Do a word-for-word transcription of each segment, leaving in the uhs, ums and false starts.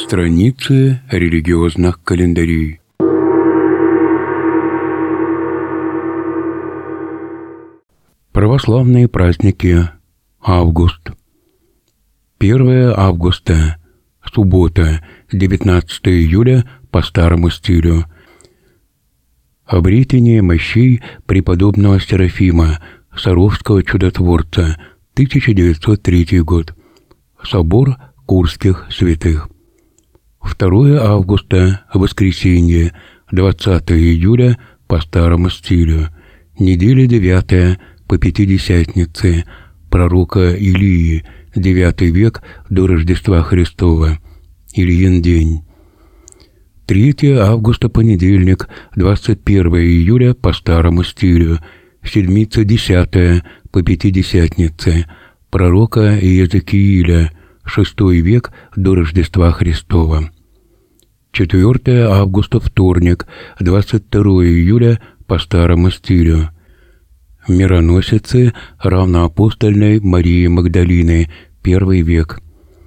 Страницы религиозных календарей. Православные праздники. Август. первое августа. Суббота, девятнадцатое июля по старому стилю. Обретение мощей преподобного Серафима, Саровского чудотворца, тысяча девятьсот третий год. Собор Курских святых. второе августа, воскресенье, двадцатое июля по старому стилю. Неделя девятая по Пятидесятнице, пророка Илии, девятый век до Рождества Христова, Ильин день. третье августа, понедельник, двадцать первое июля по старому стилю, седмица десятая по Пятидесятнице, пророка Иезекииля, шестой век до Рождества Христова. четвёртое августа, вторник, двадцать второе июля по старому стилю. Мироносицы равноапостольной Марии Магдалины, первый век.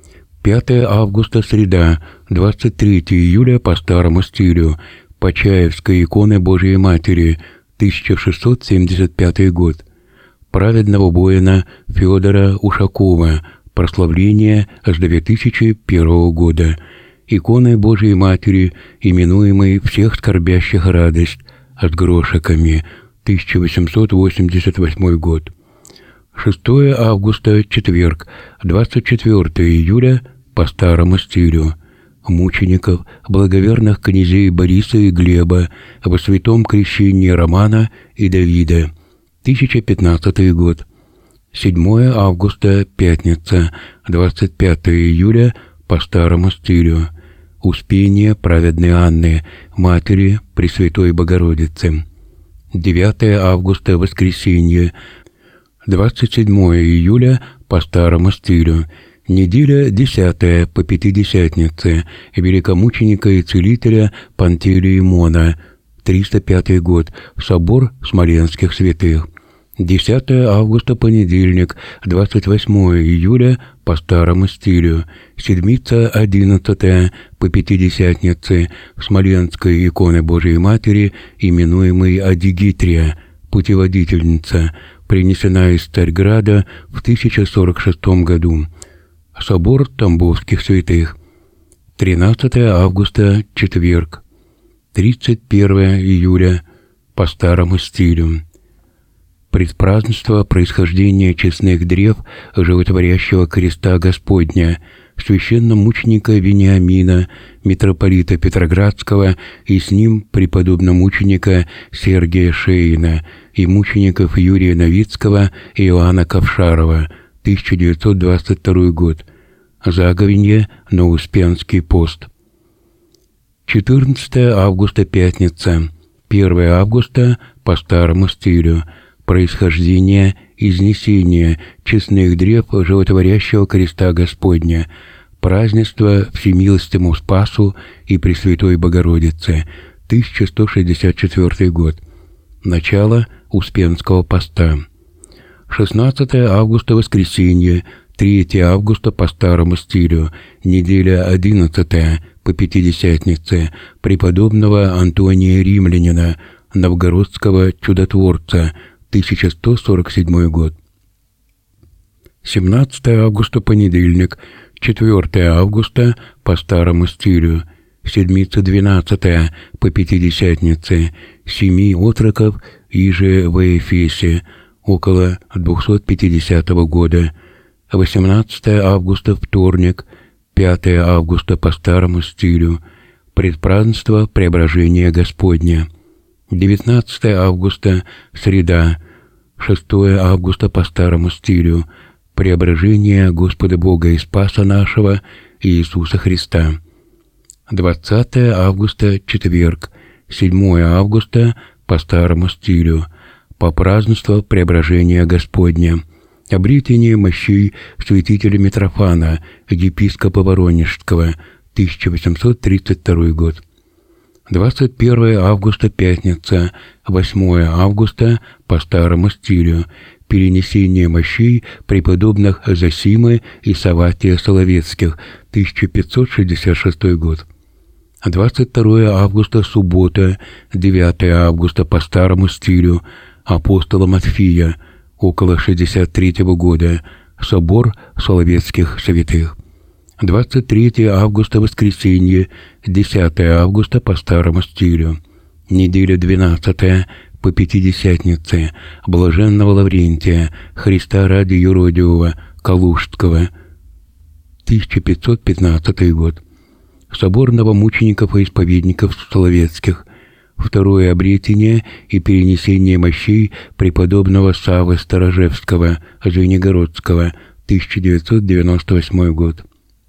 пятое августа, среда, двадцать третье июля по старому стилю, Почаевской иконы Божией Матери, тысяча шестьсот семьдесят пятый год. Праведного воина Федора Ушакова, прославление с две тысячи первого года. Иконы Божией Матери, именуемой всех скорбящих радость, с грошиками, тысяча восемьсот восемьдесят восьмой год. шестое августа, четверг, двадцать четвёртое июля по старому стилю. Мучеников, благоверных князей Бориса и Глеба во святом крещении Романа и Давида, тысяча пятнадцатый год. седьмое августа, пятница, двадцать пятое июля по старому стилю. Успение праведной Анны, матери Пресвятой Богородицы. девятое августа, воскресенье, двадцать седьмое июля по старому стилю. Неделя десятая по Пятидесятнице, великомученика и целителя Пантелеимона, триста пятый год, собор Смоленских святых. десятое августа, понедельник, двадцать восьмое июля по старому стилю. Седмица одиннадцатая по Пятидесятнице, Смоленской иконы Божией Матери, именуемой Адигитрия, путеводительница, принесена из Царьграда в тысяча сорок шестом году. Собор Тамбовских святых. тринадцатое августа, четверг. тридцать первое июля по старому стилю. Предпразднество происхождения честных древ животворящего креста Господня, священномученика Вениамина, митрополита Петроградского и с ним преподобномученика Сергия Шеина и мучеников Юрия Новицкого и Иоанна Ковшарова, тысяча девятьсот двадцать второй год. Заговенье на Успенский пост. четырнадцатое августа, пятница. первое августа по старому стилю. Происхождение, изнесение честных древ животворящего креста Господня, празднество Всемилостивому Спасу и Пресвятой Богородице, тысяча сто шестьдесят четвёртый год. Начало Успенского поста. шестнадцатое августа, воскресенье, третье августа по старому стилю, неделя одиннадцатая по Пятидесятнице, преподобного Антония Римлянина, новгородского чудотворца, тысяча сто сорок седьмой год. семнадцатое августа, понедельник, четвёртое августа по старому стилю, седмица двенадцатая по Пятидесятнице, семи отроков иже во Эфесе, около двухсот пятидесятого года. восемнадцатое августа, вторник, пятое августа по старому стилю, предпразднество Преображения Господня. девятнадцатое августа, среда, шестое августа по старому стилю, Преображение Господа Бога и Спаса нашего Иисуса Христа. двадцатое августа, четверг, седьмое августа по старому стилю, попразднество Преображения Господня. Обретение мощей святителя Митрофана, епископа Воронежского, тысяча восемьсот тридцать второй год. двадцать первое августа, пятница, восьмое августа по старому стилю, перенесение мощей преподобных Зосимы и Савватия Соловецких, тысяча пятьсот шестьдесят шестой год. двадцать второе августа, суббота, девятое августа по старому стилю, апостола Матфия, около шестьдесят третьего года, собор Соловецких святых. двадцать третье августа, воскресенье, десятое августа по старому стилю. Неделя двенадцатая по Пятидесятнице, блаженного Лаврентия, Христа ради юродивого, Калужского, тысяча пятьсот пятнадцатый год. Собор новомучеников и исповедников Соловецких. Второе обретение и перенесение мощей преподобного Саввы Сторожевского, Звенигородского, тысяча девятьсот девяносто восьмой год.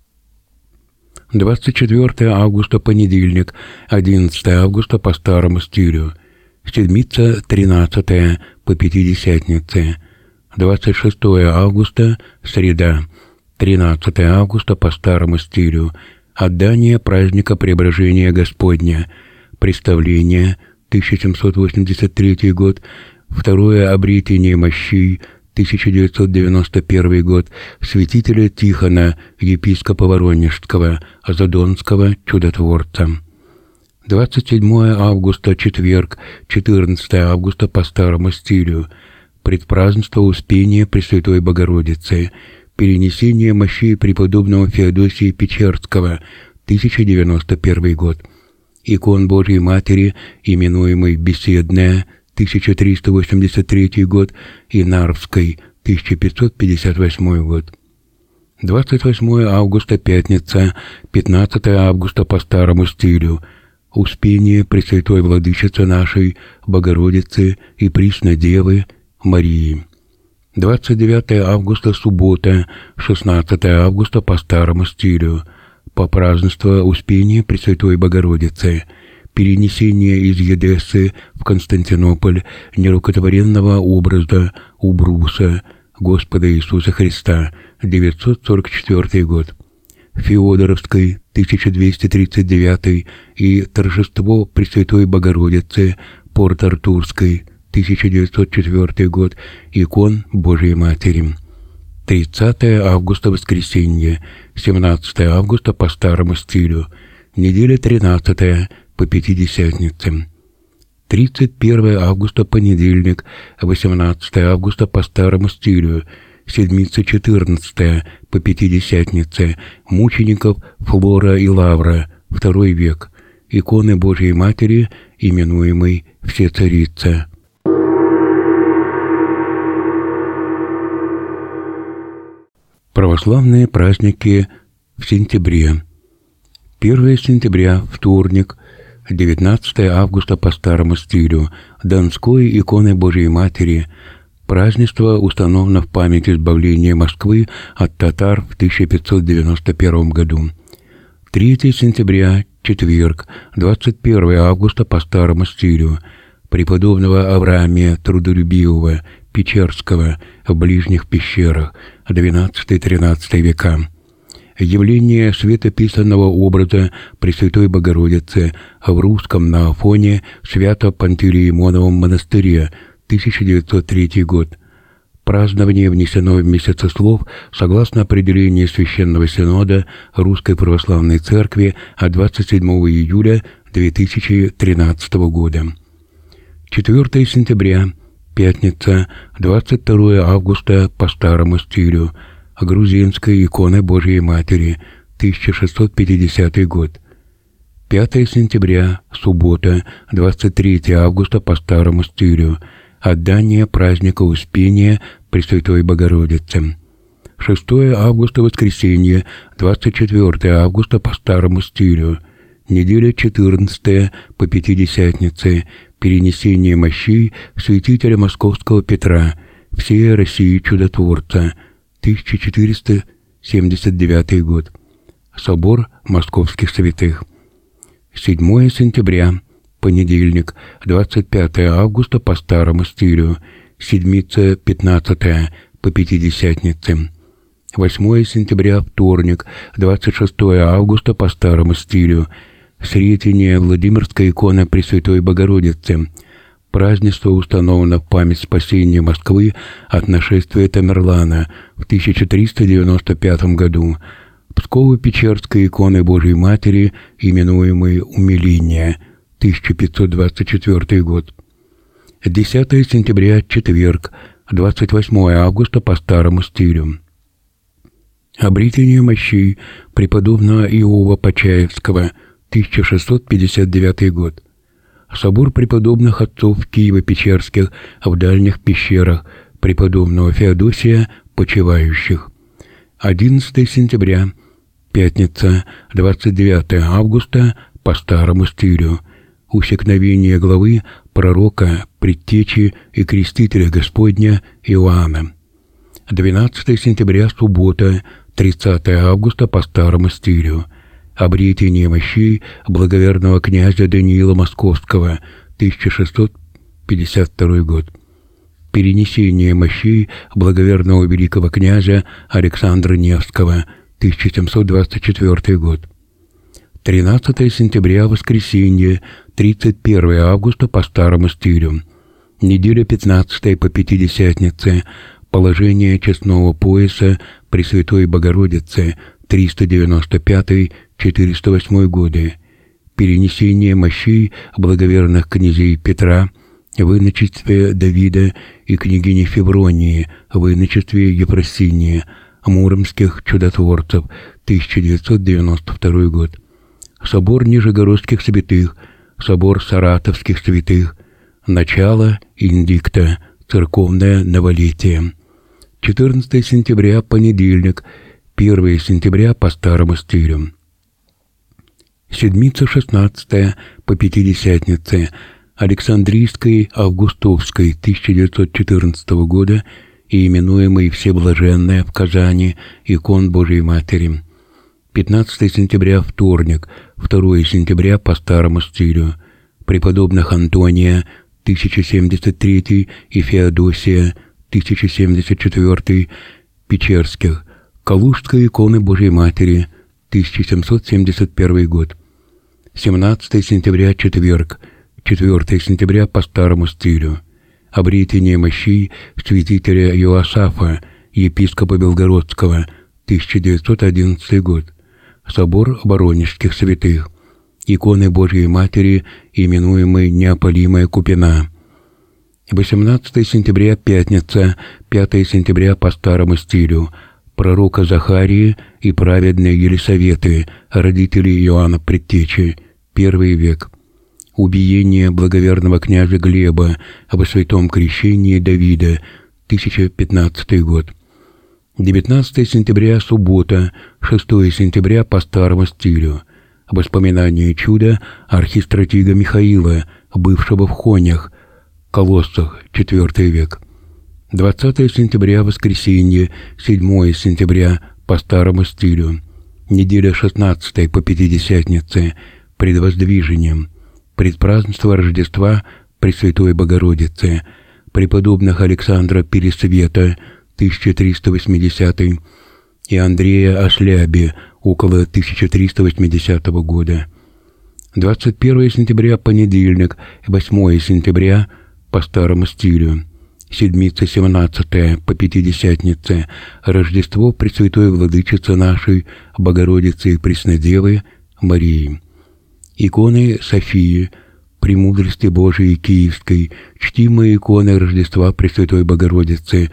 двадцать четвёртое августа, понедельник, одиннадцатое августа по старому стилю. Седмица тринадцатая по Пятидесятнице. двадцать шестое августа, среда, тринадцатое августа по старому стилю. Отдание праздника Преображения Господня. Представление, тысяча семьсот восемьдесят третий год. Второе обретение мощей, тысяча девятьсот девяносто первый год. Святителя Тихона, епископа Воронежского, Задонского чудотворца. двадцать седьмое августа, четверг, четырнадцатое августа по старому стилю. Предпразднество Успения Пресвятой Богородицы. Перенесение мощей преподобного Феодосия Печерского, тысяча девяносто первый год. Икон Божьей Матери, именуемой Беседная, тысяча триста восемьдесят третий год, и Нарвской, тысяча пятьсот пятьдесят восьмой год. двадцать восьмое августа, пятница, пятнадцатое августа по старому стилю. Успение Пресвятой Владычицы нашей, Богородицы и Пресной Девы Марии. двадцать девятое августа, суббота, шестнадцатое августа по старому стилю. Попразднество Успения Пресвятой Богородицы. Перенесение из Едессы в Константинополь нерукотворенного образа Убруса Господа Иисуса Христа, девятьсот сорок четвёртый год. Феодоровской, тысяча двести тридцать девятый, и торжество Пресвятой Богородицы, Порт-Артурской, тысяча девятьсот четвёртый год, икон Божией Матери. тридцатое августа, воскресенье, семнадцатое августа по старому стилю, неделя тринадцатая по Пятидесятнице. тридцать первое августа, понедельник, восемнадцатое августа по старому стилю, седмица четырнадцатая по Пятидесятнице, мучеников Флора и Лавра, второй век, иконы Божьей Матери, именуемой Всецарица. Православные праздники в сентябре. первое сентября, вторник, девятнадцатое августа по старому стилю, Донской иконы Божьей Матери. Празднество установлено в память избавления Москвы от татар в тысяча пятьсот девяносто первом году. третье сентября, четверг, двадцать первое августа по старому стилю, преподобного Авраамия Трудолюбивого Печерского в ближних пещерах, двенадцатый-тринадцатый века. Явление светописанного образа Пресвятой Богородицы в русском на Афоне Свято-Пантелеимоновом монастыре, тысяча девятьсот третий год. Празднование внесено в месяцеслов согласно определению Священного Синода Русской Православной Церкви от двадцать седьмого июля две тысячи тринадцатого года. четвёртое сентября, пятница, двадцать второе августа по старому стилю, грузинской иконы Божьей Матери, тысяча шестьсот пятидесятый год. пятое сентября, суббота, двадцать третье августа по старому стилю, отдание праздника Успения Пресвятой Богородицы. шестое августа, воскресенье, двадцать четвёртое августа по старому стилю, неделя четырнадцатая по Пятидесятнице, перенесение мощей святителя Московского Петра, всей России чудотворца, тысяча четыреста семьдесят девятый год. Собор Московских святых. седьмое сентября, понедельник, двадцать пятое августа по старому стилю, седмица пятнадцатая по Пятидесятнице. восьмое сентября, вторник, двадцать шестое августа по старому стилю, Сретение Владимирской иконы Пресвятой Богородицы. Празднество установлено в память спасения Москвы от нашествия Тамерлана в тысяча триста девяносто пятом году. Псково-Печерской иконы Божией Матери, именуемой Умиление, тысяча пятьсот двадцать четвёртый год. десятое сентября, четверг, двадцать восьмое августа по старому стилю. Обретение мощей преподобного Иова Почаевского, тысяча шестьсот пятьдесят девятый год. Собор преподобных отцов Киево-Печерских в дальних пещерах преподобного Феодосия Почивающих. одиннадцатое сентября, пятница, двадцать девятое августа по старому стилю. Усекновение главы пророка, предтечи и крестителя Господня Иоанна. двенадцатое сентября, суббота, тридцатое августа по старому стилю. Обретение мощей благоверного князя Даниила Московского, тысяча шестьсот пятьдесят второй год. Перенесение мощей благоверного великого князя Александра Невского, тысяча семьсот двадцать четвёртый год. тринадцатое сентября, воскресенье, тридцать первое августа по старому стилю. Неделя пятнадцатая по Пятидесятнице. Положение честного пояса Пресвятой Богородицы, триста девяносто пятый — четыреста восьмой годы. Перенесение мощей благоверных князей Петра в иночестве Давида и княгини Февронии в иночестве Ефросинии, муромских чудотворцев, тысяча девятьсот девяносто второй год. Собор Нижегородских святых, собор Саратовских святых, начало индикта, церковное новолетие. четырнадцатое сентября, понедельник, первое сентября по старому стилю. Седмица шестнадцатая по Пятидесятнице, Александрийской Августовской тысяча девятьсот четырнадцатого года и именуемой Всеблаженная в Казани икон Божией Матери. пятнадцатое сентября, вторник, второе сентября по старому стилю. Преподобных Антония, тысяча семьдесят третий, и Феодосия, тысяча семьдесят четвёртый, Печерских, Калужской иконы Божией Матери, тысяча семьсот семьдесят первый год. семнадцатое сентября, четверг, четвёртое сентября по старому стилю. Обретение мощей святителя Иоасафа, епископа Белгородского, тысяча девятьсот одиннадцатый год. Собор Воронежских святых. Иконы Божией Матери, именуемой Неопалимая Купина. восемнадцатое сентября, пятница, пятое сентября по старому стилю. Пророка Захарии и праведные Елисаветы, родители Иоанна Предтечи, первый век. Убиение благоверного князя Глеба во святом крещении Давида, тысяча пятнадцатый год. девятнадцатое сентября, суббота, шестое сентября по старому стилю. Воспоминание чуда архистратига Михаила, бывшего в Хонях, Колоссах, четвёртый век. двадцатое сентября, воскресенье, седьмое сентября по старому стилю. Неделя шестнадцатая по Пятидесятнице, предвоздвижением. Предпразднество Рождества Пресвятой Богородицы, преподобных Александра Пересвета, тысяча триста восьмидесятый, и Андрея Осляби, около тысяча триста восьмидесятого года. двадцать первое сентября, понедельник, восьмое сентября по старому стилю. Седмица семнадцатая по Пятидесятнице, Рождество Пресвятой Владычицы нашей, Богородицы и Преснодевы Марии. Иконы Софии, Премудрости Божией Киевской, чтимые иконы Рождества Пресвятой Богородицы,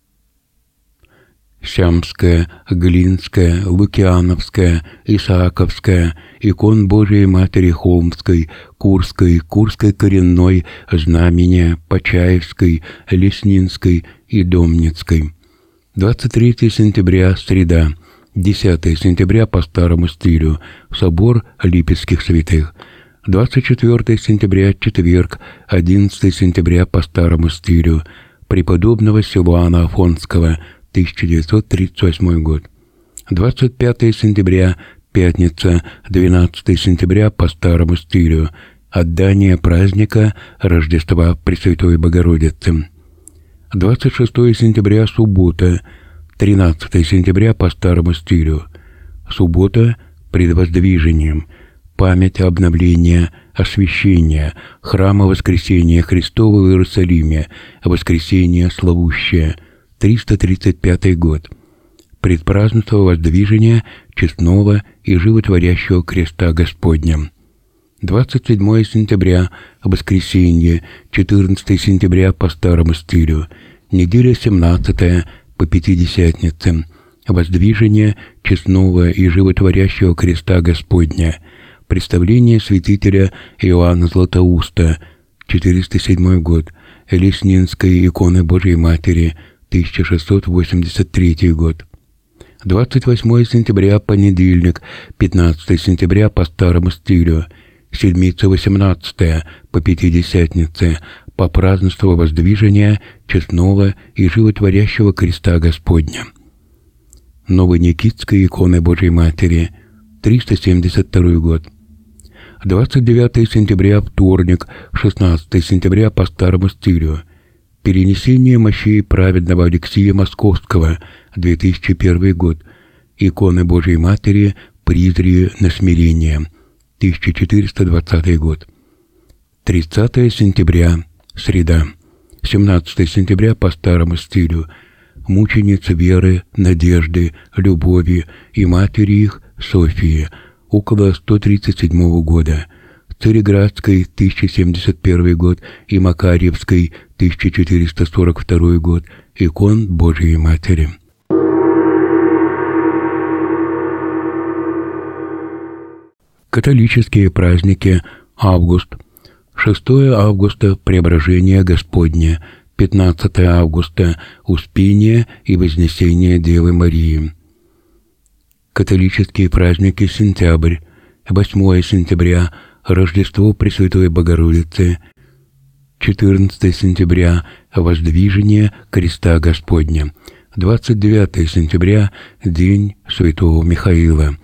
Сямская, Глинская, Лукиановская, Исааковская, икон Божией Матери Холмской, Курской, Курской коренной, Знамения, Почаевской, Леснинской и Домницкой. двадцать третье сентября, среда, десятое сентября по старому стилю, собор Липецких святых. двадцать четвёртое сентября, четверг, одиннадцатое сентября по старому стилю, преподобного Силуана Афонского, тысяча девятьсот тридцать восьмой год. двадцать пятое сентября, пятница, двенадцатое сентября по старому стилю, отдание праздника Рождества Пресвятой Богородицы. двадцать шестое сентября, суббота, тринадцатое сентября по старому стилю, суббота предвоздвижением. Память обновления, освящения, храма Воскресения Христова в Иерусалиме, Воскресение славущее, триста тридцать пятый год. Предпразднество воздвижения честного и животворящего креста Господня. двадцать седьмое сентября – воскресенье, четырнадцатое сентября по старому стилю, неделя семнадцатая по Пятидесятнице, воздвижение честного и животворящего креста Господня, представление святителя Иоанна Златоуста, четыреста седьмой год, Леснинской иконы Божией Матери, тысяча шестьсот восемьдесят третий год. двадцать восьмое сентября – понедельник, пятнадцатое сентября по старому стилю, седмица восемнадцатая по Пятидесятнице, по празднеству воздвижения честного и животворящего креста Господня. Новоникитской иконы Божией Матери, триста семьдесят второй год. двадцать девятое сентября – вторник, шестнадцатое сентября по старому стилю, перенесение мощей праведного Алексия Московского, две тысячи первый год, иконы Божией Матери, призри на смирение, тысяча четыреста двадцатый год. тридцатое сентября, среда, семнадцатое сентября по старому стилю, мучениц веры, надежды, любови и матери их Софии, около сто тридцать седьмого года, Цареградской, тысяча семьдесят первый год, и Макарьевской, тысяча четыреста сорок второй год, икон Божией Матери. Католические праздники. Август. шестое августа – Преображение Господне, пятнадцатое августа – Успение и Вознесение Девы Марии. Католические праздники. Сентябрь. восьмое сентября – Рождество Пресвятой Богородицы, четырнадцатое сентября – Воздвижение Креста Господня, двадцать девятое сентября – День Святого Михаила.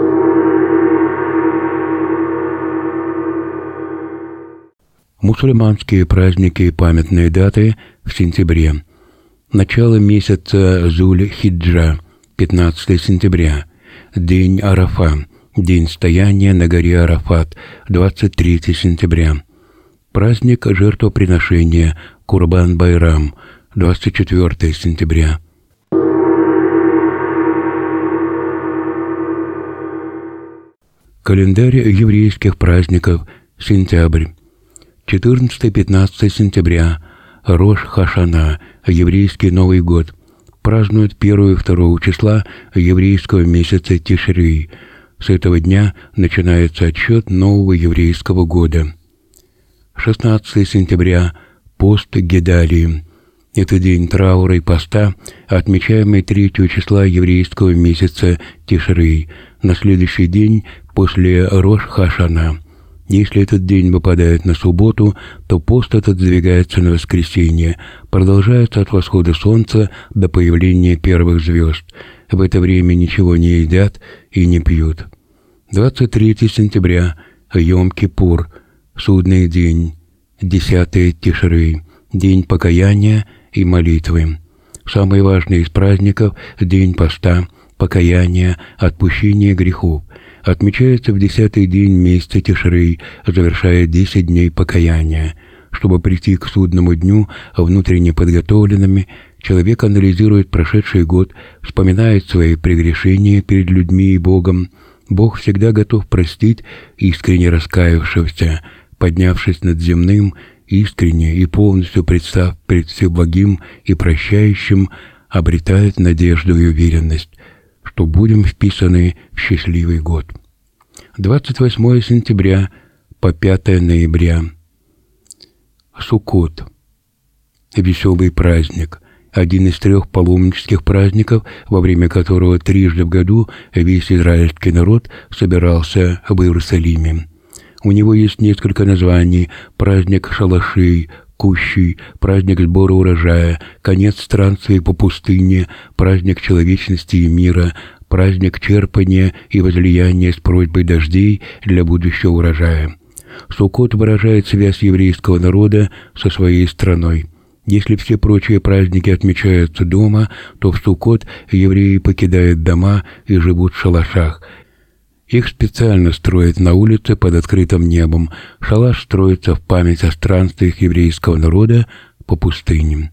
Мусульманские праздники и памятные даты в сентябре. Начало месяца Зуль-Хиджа, пятнадцатое сентября. День Арафа, день стояния на горе Арафат, двадцать третье сентября. Праздник жертвоприношения Курбан-Байрам, двадцать четвертое сентября. Календарь еврейских праздников. Сентябрь. четырнадцатое-пятнадцатое сентября. Рош Хашана, еврейский Новый год. Празднуют первого и второго числа еврейского месяца Тишри. С этого дня начинается отсчет нового еврейского года. шестнадцатое сентября. Пост Гедалии. Это день траура и поста, отмечаемый третьего числа еврейского месяца Тишри, на следующий день после Рош Хашана. Если этот день выпадает на субботу, то пост этот сдвигается на воскресенье, продолжается от восхода солнца до появления первых звезд. В это время ничего не едят и не пьют. двадцать третье сентября. Йом-Кипур. Судный день. десятое Тишри. День покаяния и молитвы. Самый важный из праздников – день поста, покаяния, отпущения грехов. Отмечается в десятый день месяца Тишри, завершая десять дней покаяния. Чтобы прийти к судному дню внутренне подготовленными, человек анализирует прошедший год, вспоминает свои прегрешения перед людьми и Богом. Бог всегда готов простить искренне раскаявшегося, поднявшись над земным, искренне и полностью представ пред Всеблагим и прощающим, обретает надежду и уверенность, что будем вписаны в счастливый год. двадцать восьмое сентября по пятое ноября. Суккот. Веселый праздник. Один из трех паломнических праздников, во время которого трижды в году весь израильский народ собирался в Иерусалиме. У него есть несколько названий: праздник шалашей, кущей, праздник сбора урожая, конец странствий по пустыне, праздник человечности и мира, праздник черпания и возлияния с просьбой дождей для будущего урожая. Суккот выражает связь еврейского народа со своей страной. Если все прочие праздники отмечаются дома, то в Суккот евреи покидают дома и живут в шалашах. Их специально строят на улице под открытым небом. Шалаш строится в память о странствиях еврейского народа по пустыням.